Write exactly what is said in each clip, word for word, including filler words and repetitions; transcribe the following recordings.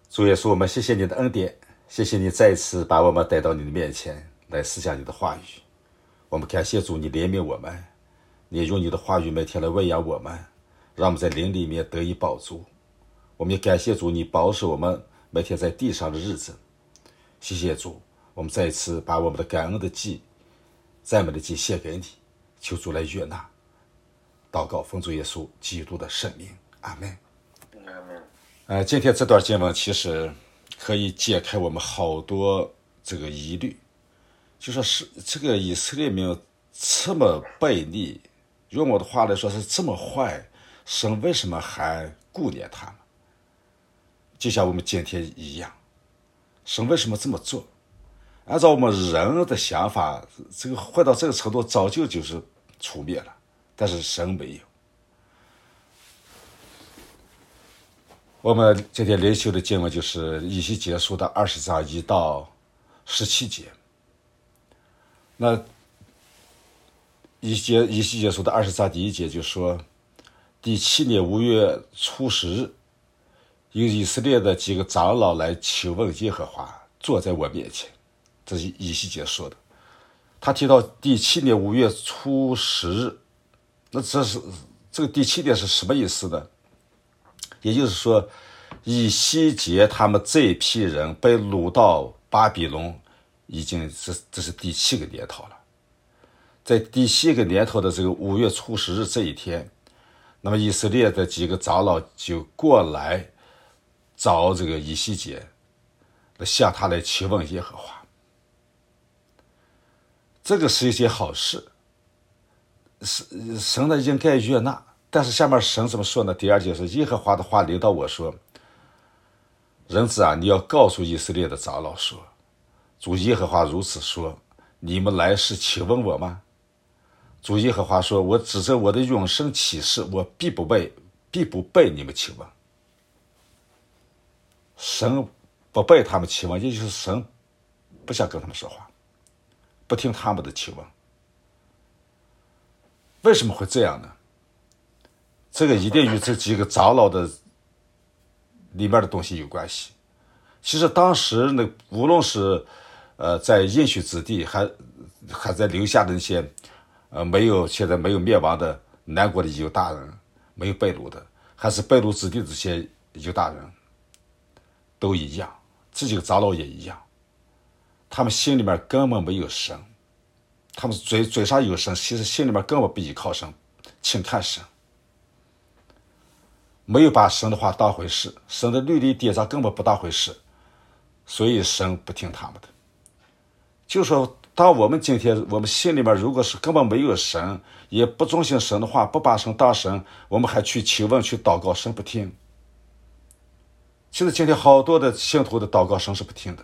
主耶稣，我们谢谢你的恩典，谢谢你再一次把我们带到你的面前来思想你的话语。我们感谢主，你怜悯我们，你用你的话语每天来喂养我们，让我们在灵里面得以饱足。我们也感谢主，你保守我们每天在地上的日子。谢谢主，我们再一次把我们的感恩的祭、赞美的祭献给你，求主来悦纳。祷告奉主耶稣基督的圣名，阿们。 阿们。 呃，今天这段经文其实可以解开我们好多这个疑虑，就说是这个以色列民这么悖逆，用我的话来说是这么坏，神为什么还顾念他们？就像我们今天一样，神为什么这么做？按照我们人的想法，这个坏到这个程度，早就就是除灭了，但是神没有。我们今天灵修的经文就是以西结书的二十章一到十七节。那以西结以西结书的二十章第一节就说，第七年五月初十日，有以色列的几个长老来求问耶和华，坐在我面前。这是以西结说的。他提到第七年五月初十日，那这是这个第七年是什么意思呢？也就是说，以西结他们这一批人被掳到巴比伦，已经这这是第七个年头了。在第七个年头的这个五月初十日这一天，那么以色列的几个长老就过来找这个以西结，向他来求问耶和华。这个是一件好事，神呢应该悦纳。但是下面神怎么说呢？第二节是耶和华的话临到我说，人子啊，你要告诉以色列的长老说，主耶和华如此说，你们来是求问我吗？主耶和华说，我指着我的永生起誓，我必不被必不被你们求问。神不被他们求问，也就是神不想跟他们说话，不听他们的求问。为什么会这样呢？这个一定与这几个长老的里面的东西有关系。其实当时呢，无论是呃在应许之地，还还在留下的那些呃没有现在没有灭亡的南国的犹大人，没有被掳的，还是被掳之地的这些犹大人，都一样，这几个长老也一样，他们心里面根本没有神，他们嘴嘴上有神，其实心里面根本不依靠神，轻看神。没有把神的话当回事，神的律例典章根本不当回事，所以神不听他们的。就说当我们今天我们心里面如果是根本没有神，也不忠心神的话，不把神当神，我们还去求问去祷告，神不听。其实今天好多的信徒的祷告神是不听的。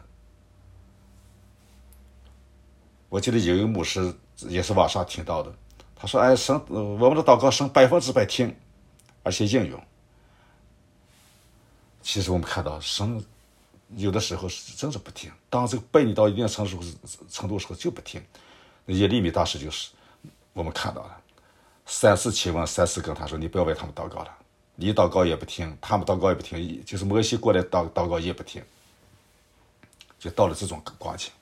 我记得有一个牧师也是网上听到的，他说哎神我们的祷告神百分之百听，而且应用。其实我们看到神有的时候是真是不听，当这个背逆到一定程度程度的时候就不听。耶利米当时就是我们看到了三次求问，三次跟他说你不要为他们祷告了，你祷告也不听，他们祷告也不听，就是摩西过来祷祷告也不听，就到了这种光景。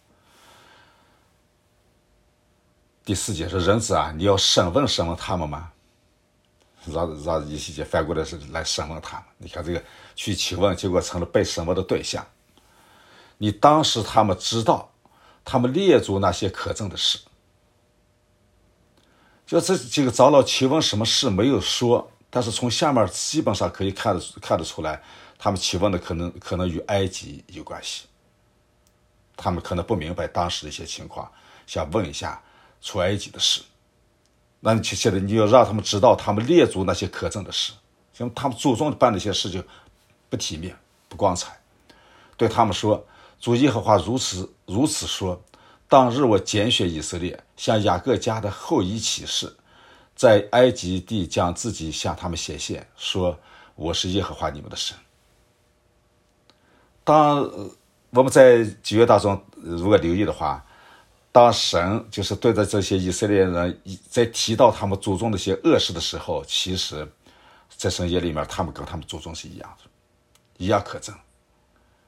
第四节是人子啊，你要审问审问他们吗？让让以西结反过来是来审问他们。你看这个去求问，结果成了被审问的对象。你当时他们知道，他们列祖那些可憎的事，就这几个长老求问什么事没有说，但是从下面基本上可以看得看得出来，他们求问的可能可能与埃及有关系。他们可能不明白当时的一些情况，想问一下出埃及的事。那你现在你要让他们知道他们列祖那些可憎的事，像他们祖宗办那些事就不体面不光彩。对他们说，主耶和华如此如此说，当日我拣选以色列，向雅各家的后裔起誓，在埃及地将自己向他们显现，说我是耶和华你们的神。当我们在旧约当中如果留意的话，当神就是对着这些以色列人在提到他们祖宗的一些恶事的时候，其实在圣经里面他们跟他们祖宗是一样的，一样可憎。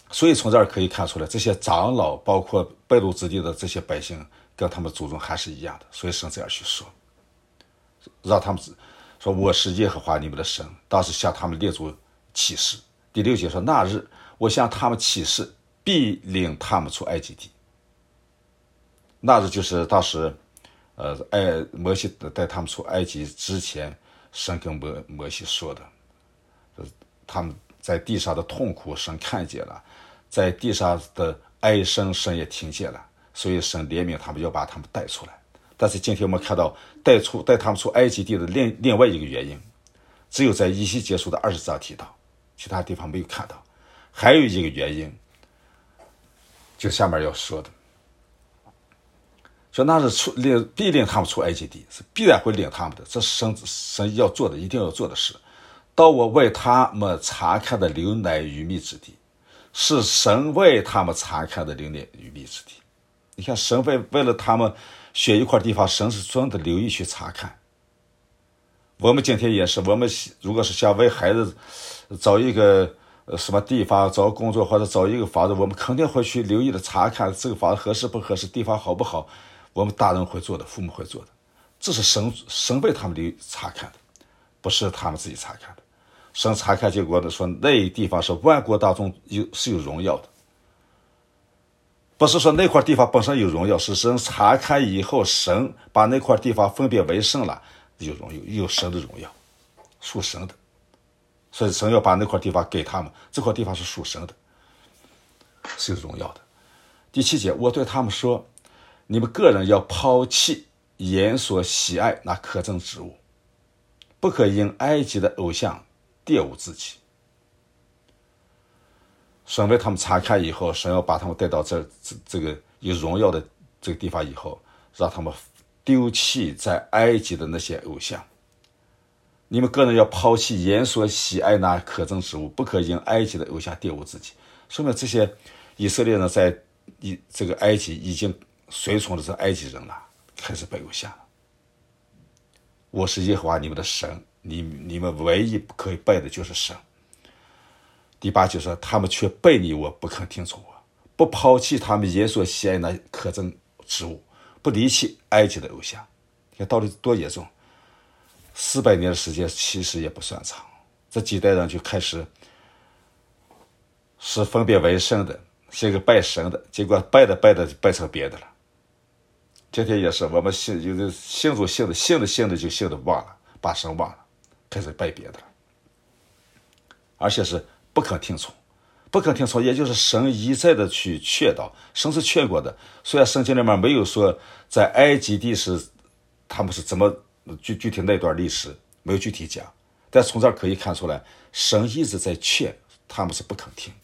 所以从这儿可以看出来，这些长老包括败露之地的这些百姓跟他们祖宗还是一样的，所以神这样去说，让他们说我是耶和华你们的神，当时向他们列祖起誓。第六节说，那日我向他们起誓，必领他们出埃及地。那日就是当时呃，埃摩西带他们出埃及之前，神跟摩摩西说的，他们在地上的痛苦神看见了，在地上的哀声神也听见了，所以神怜悯他们，要把他们带出来。但是今天我们看到带出带他们出埃及地的另另外一个原因，只有在以西结书的二十章提到，其他地方没有看到。还有一个原因，就下面要说的，说那是出领必领他们出埃及地，是必然会领他们的，这是神神要做的，一定要做的事。到我为他们查看的流奶与蜜之地，是神为他们查看的流奶与蜜之地。你看，神为为了他们选一块地方，神是真的留意去查看。我们今天也是，我们如果是想为孩子找一个什么地方，找工作或者找一个房子，我们肯定会去留意的查看这个房子合适不合适，地方好不好，我们大人会做的，父母会做的，这是神神为他们留查看的，不是他们自己查看的。神查看结果的说，那地方是万国当中有是有荣耀的，不是说那块地方本身有荣耀，是神查看以后，神把那块地方分别为圣了，有荣耀，有神的荣耀，属神的，所以神要把那块地方给他们，这块地方是属神的，是有荣耀的。第七节，我对他们说，你们个人要抛弃眼所喜爱那可憎之物，不可因埃及的偶像玷污自己。神为他们查看以后，神要把他们带到这这这个有荣耀的这个地方以后，让他们丢弃在埃及的那些偶像。你们个人要抛弃眼所喜爱那可憎之物，不可因埃及的偶像玷污自己。说明这些以色列人在这个埃及已经随从的是埃及人了，开始拜偶像了。我是耶和华你们的神，你你们唯一不可以拜的就是神。第八节说，他们却背逆我，不肯听从我，不抛弃他们眼所喜爱那可憎之物，不离弃埃及的偶像。你看到底多严重，四百年的时间其实也不算长，这几代人就开始是分别为圣的，是一个拜神的，结果拜的拜的拜成别的了。今天也是，我们信有的信主信的信的信的就信的忘了，把神忘了，开始拜别的了，而且是不肯听从，不肯听从，也就是神一再的去劝导，神是劝过的。虽然圣经里面没有说在埃及地是他们是怎么具具体那段历史没有具体讲，但从这儿可以看出来，神一直在劝他们是不肯听，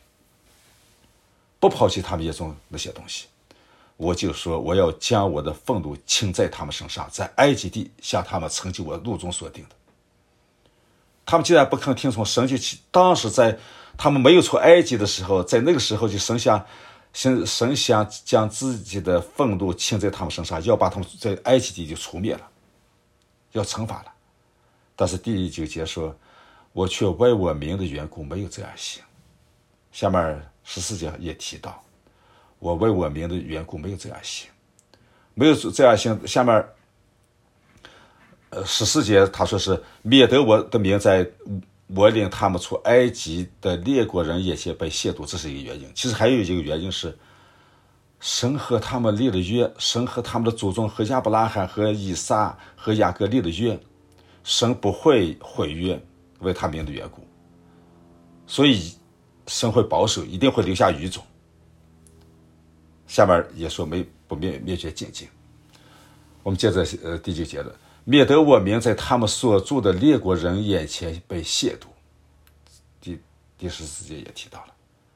不抛弃他们眼中那些东西。我就说我要将我的愤怒倾在他们身上，在埃及地向他们成就我路中所定的。他们既然不肯听从神，就当时在他们没有出埃及的时候，在那个时候就神想神神想将自己的愤怒倾在他们身上，要把他们在埃及地就除灭了，要惩罚了。但是第九节说，我却为我名的缘故没有这样行。下面十四节也提到，我为我名的缘故没有这样行，没有这样行。下面呃，十四节他说是免得我的名在我领他们出埃及的列国人眼前被亵渎，这是一个原因。其实还有一个原因是，神和他们立了约，神和他们的祖宗和亚伯拉罕和以撒和雅各立了约，神不会毁约，为他名的缘故，所以神会保守，一定会留下余种。下面也说没不灭灭绝境界。我们接着呃第九节了，免得我名在他们所住的列国人眼前被亵渎。第第十四节也提到了，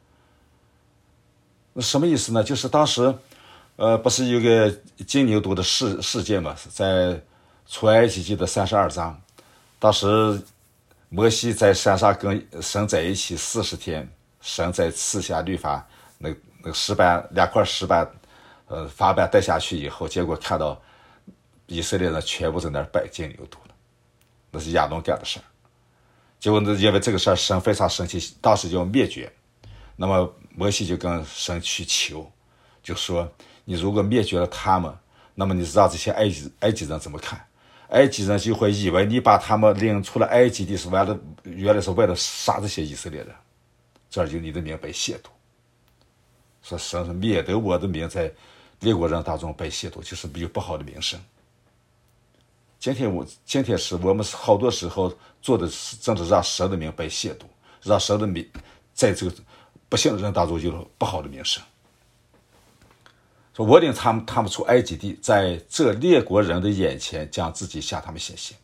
那什么意思呢？就是当时，呃，不是有个金牛犊的事事件嘛，在出埃及记的三十二章，当时摩西在山上跟神在一起四十天，神在赐下律法，那那个石板两块石板，呃，法板带下去以后，结果看到以色列人全部在那儿拜金牛犊了，那是亚伦干的事儿。结果呢，因为这个事儿，神非常生气，当时就要灭绝。 那么摩西就跟神去求，就说你如果灭绝了他们，那么你让这些埃及埃及人怎么看？埃及人就会以为你把他们领出了埃及地是为了，原来是为了杀这些以色列人，这儿就你的名被亵渎。说神是灭得我的名在列国人当中被亵渎，就是有不好的名声。今天我今天是我们好多时候做的是真的让神的名被亵渎，让神的名在这个不信的人当中有了不好的名声。说我领他们他们出埃及地，在这列国人的眼前将自己向他们显现。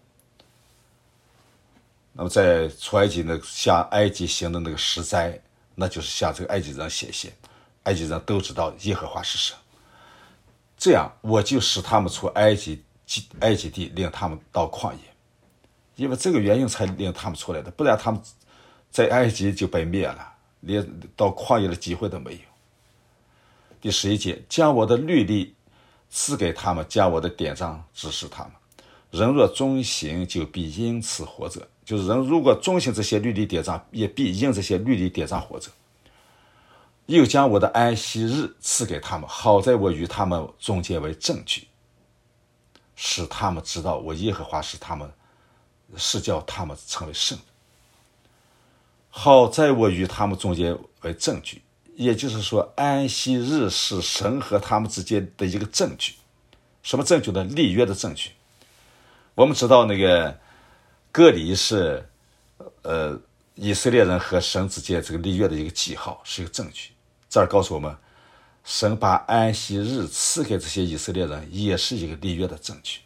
那么在出埃及那个向埃及行的那个十灾，那就是向这个埃及人显现，埃及人都知道耶和华是神。这样我就使他们出埃及埃及地，领他们到旷野，因为这个原因才领他们出来的，不然他们在埃及就被灭了，连到旷野的机会都没有。第十一节，将我的律例赐给他们，将我的典章指示他们。人若遵行，就必因此活着。就是人如果遵行这些律例典章，也必因这些律例典章活着。又将我的安息日赐给他们，好在我与他们中间为证据，使他们知道我耶和华是他们，是叫他们成为圣的。好在我与他们中间为证据，也就是说，安息日是神和他们之间的一个证据。什么证据呢？立约的证据。我们知道那个割礼是呃以色列人和神之间这个立约的一个记号，是一个证据。这儿告诉我们，神把安息日赐给这些以色列人，也是一个立约的证据。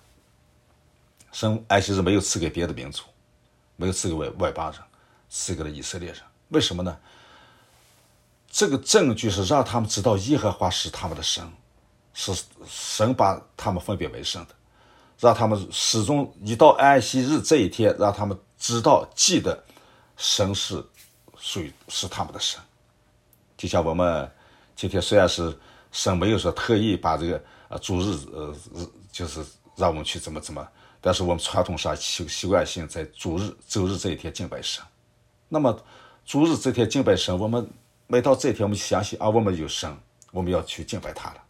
神安息日没有赐给别的民族，没有赐给外外邦人，赐给了以色列人。为什么呢？这个证据是让他们知道耶和华是他们的神，是神把他们分别为圣的，让他们始终一到安息日这一天，让他们知道记得神是属于是他们的神。就像我们今天虽然是神没有说特意把这个呃主日呃就是让我们去怎么怎么，但是我们传统上习习惯性在主日周日这一天敬拜神。那么主日这天敬拜神，我们每到这一天我们相信啊，我们有神，我们要去敬拜他了。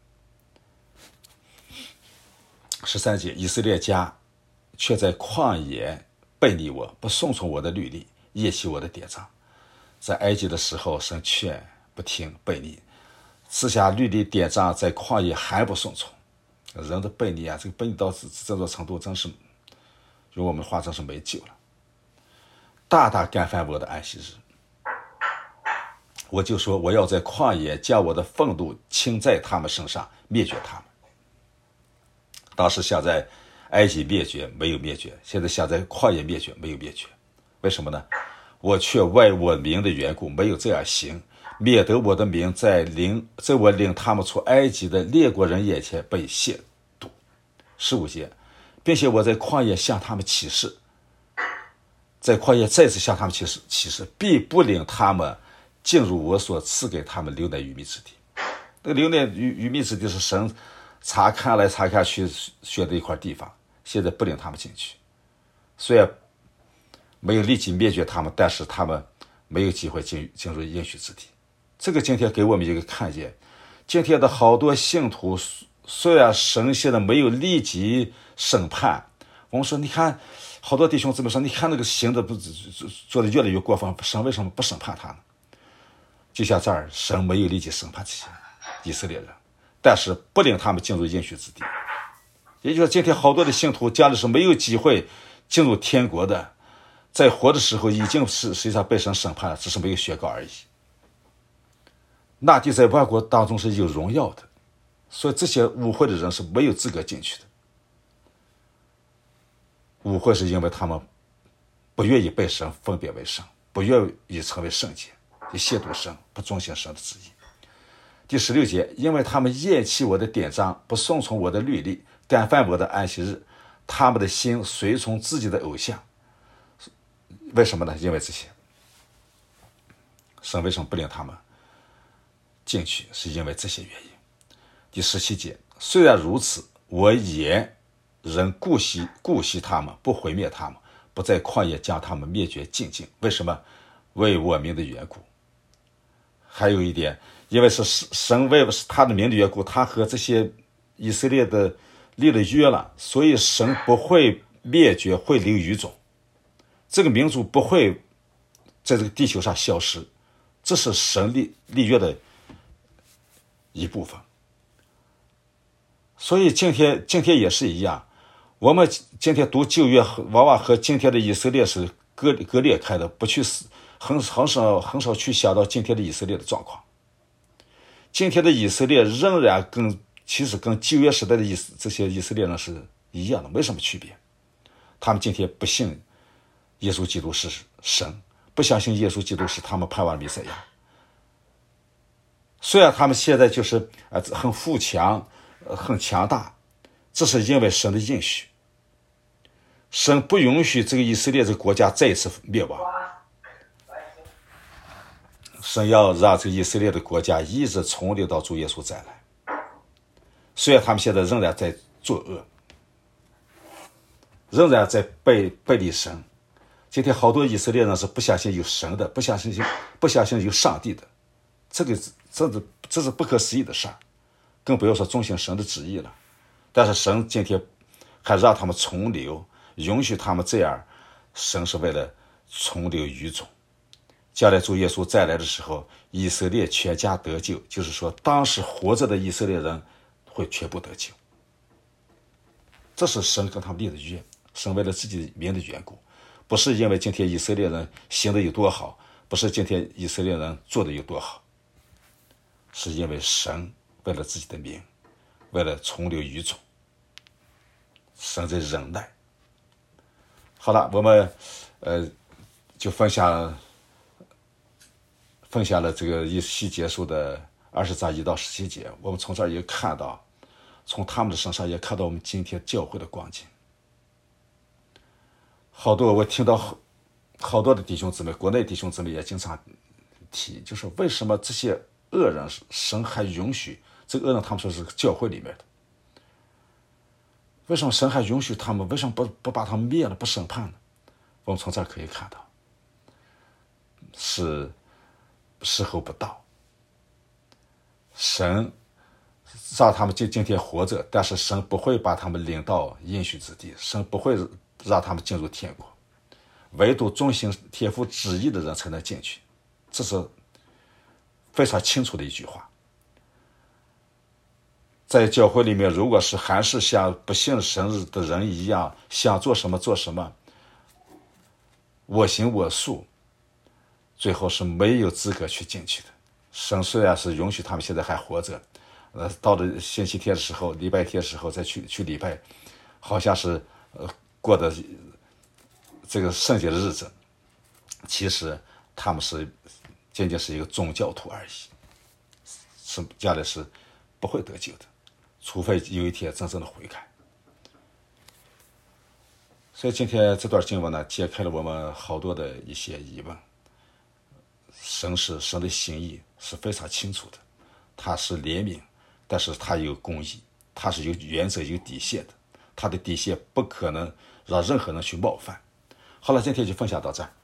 十三节，以色列家却在旷野背逆我，不顺从我的律例，厌弃我的典章。在埃及的时候，神劝不听，背逆，赐下律例典章，在旷野还不顺从。人的背逆啊，这个背逆到这种程度，真是用我们的话真是没救了。大大干犯我的安息日，我就说我要在旷野将我的愤怒倾在他们身上，灭绝他们。当时想在埃及灭绝，没有灭绝；现在想在旷野灭绝，没有灭绝。为什么呢？我却为我名的缘故没有这样行，免得我的名在领在我领他们出埃及的列国人眼前被亵渎。十五节，并且我在旷野向他们起誓，在旷野再次向他们起誓，起誓必不领他们进入我所赐给他们流奶与蜜之地。那个流奶与蜜之地是神查看来查看去选的一块地方，现在不领他们进去。虽然没有立即灭绝他们，但是他们没有机会进进入应许之地。这个今天给我们一个看见，今天的好多信徒虽然神现在没有立即审判，我们说你看好多弟兄姊妹说，你看那个行的不做的越来越过分，神为什么不审判他呢？就像这儿，神没有立即审判这些以色列人，但是不领他们进入应许之地。也就是说，今天好多的信徒将来是没有机会进入天国的，在活的时候已经是实际上被神审判了，只是没有宣告而已。那地在万国当中是有荣耀的，所以这些污秽的人是没有资格进去的。污秽是因为他们不愿意被神分别为圣，不愿意成为圣洁，就亵渎神，不遵行神的旨意。第十六节，因为他们厌弃我的典章，不顺从我的律例，干犯我的安息日，他们的心随从自己的偶像。为什么呢？因为这些神为什么不领他们进去，是因为这些原因。第十七节，虽然如此，我也仍顾惜顾惜他们，不毁灭他们，不在旷野将他们灭绝尽尽。为什么？为我名的缘故。 还有一点，因为是神为他的名的缘故，他和这些以色列的立了约了，所以神不会灭绝，会留余种，这个民族不会在这个地球上消失，这是神立立约的一部分。所以今天今天也是一样，我们今天读旧约往往和今天的以色列是割割裂开的，不去很很少很少去想到今天的以色列的状况。今天的以色列仍然跟其实跟旧约时代的以这些以色列人是一样的，没什么区别。他们今天不信耶稣基督是神，不相信耶稣基督是他们盼望的弥赛亚。虽然他们现在就是呃很富强、呃、很强大，这是因为神的应许。神不允许这个以色列这个国家再一次灭亡，神要让这个以色列的国家一直存留到主耶稣再来。虽然他们现在仍然在作恶，仍然在背背离神。今天好多以色列人是不相信有神的，不相信不相信有上帝的，这个这是这是不可思议的事儿，更不要说遵行神的旨意了。但是神今天还让他们存留，允许他们这样，神是为了存留余种。将来主耶稣再来的时候，以色列全家得救，就是说当时活着的以色列人会全部得救。这是神跟他们立的约，神为了自己名的缘故，不是因为今天以色列人行的有多好，不是今天以色列人做的有多好，是因为神为了自己的名，为了存留余种，神在忍耐。好了，我们呃就分享分享了这个一期结束的二十章一到十七节。我们从这儿也看到，从他们的身上也看到我们今天教会的光景。好多我听到好好多的弟兄姊妹，国内弟兄姊妹也经常提，就是为什么这些恶人神还允许这个恶人，他们说是教会里面的，为什么神还允许他们？为什么不不把他们灭了，不审判呢？我们从这儿可以看到，是时候不到。神让他们今今天活着，但是神不会把他们领到应许之地，神不会让他们进入天国，唯独遵行天父旨意的人才能进去。这是非常清楚的一句话。在教会里面，如果是还是像不信神的人一样，想做什么做什么，我行我素，最后是没有资格去进去的。神虽然是允许他们现在还活着，呃，到了星期天的时候，礼拜天的时候再去去礼拜，好像是呃过的这个圣洁的日子，其实他们是仅仅是一个宗教徒而已，是将来是不会得救的，除非有一天真正的悔改。所以今天这段经文呢，揭开了我们好多的一些疑问。神是神的心意是非常清楚的，他是怜悯，但是他有公义，他是有原则有底线的，他的底线不可能让任何人去冒犯。好了，今天就分享到这儿。